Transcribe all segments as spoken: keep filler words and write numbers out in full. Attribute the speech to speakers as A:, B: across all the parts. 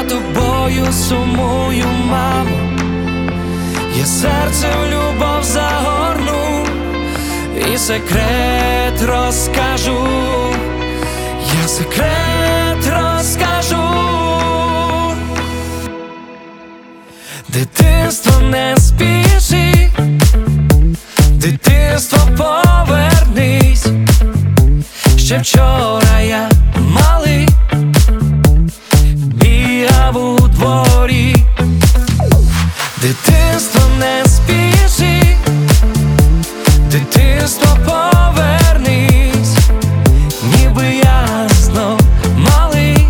A: тобою сумую, мамо, я серце в любов загорну і секрет розкажу, я секрет розкажу. Дитинство, не спіши, дитинство, повернись. Ще вчора я малий бігав у дворі. Дитинство, не спіши, дитинство, повернись, ніби я знов малий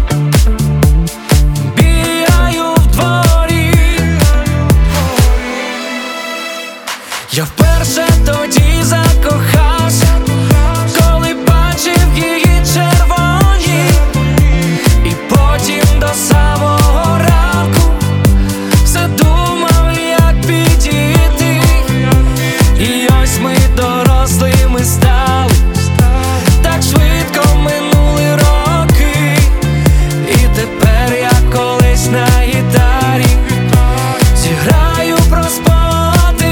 A: бігаю в дворі. Я вперше тоді закохався, коли бачив її червоні, і потім до самого ранку все думав, як підійти. І ось ми дорослими стали, так швидко минули роки, і тепер я колись на гітарі зіграю про спогади,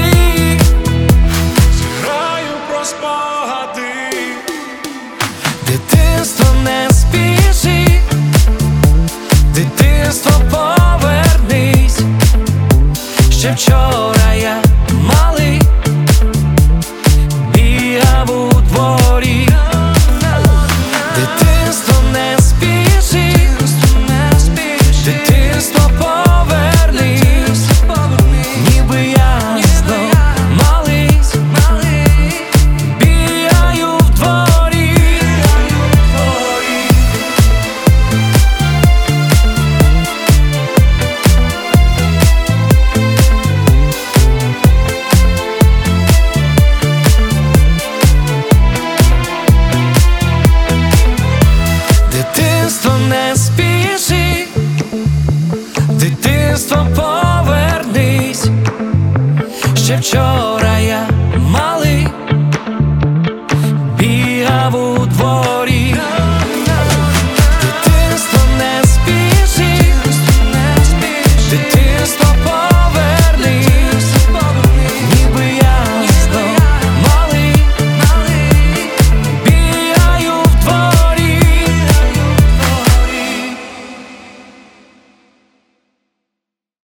A: зіграю про спогади. Дитинство, не спіши, дитинство, повернись. Ще вчора я малий бігав у дворі. Дитинство, не спіши, дитинство, повернись, ніби я знов малий бігаю в дворі. Дитинство, не спіши, дитинство, повернись. Ще вчора я малий бігав у дворі. Дитинство, не спіши, дитинство, повернись.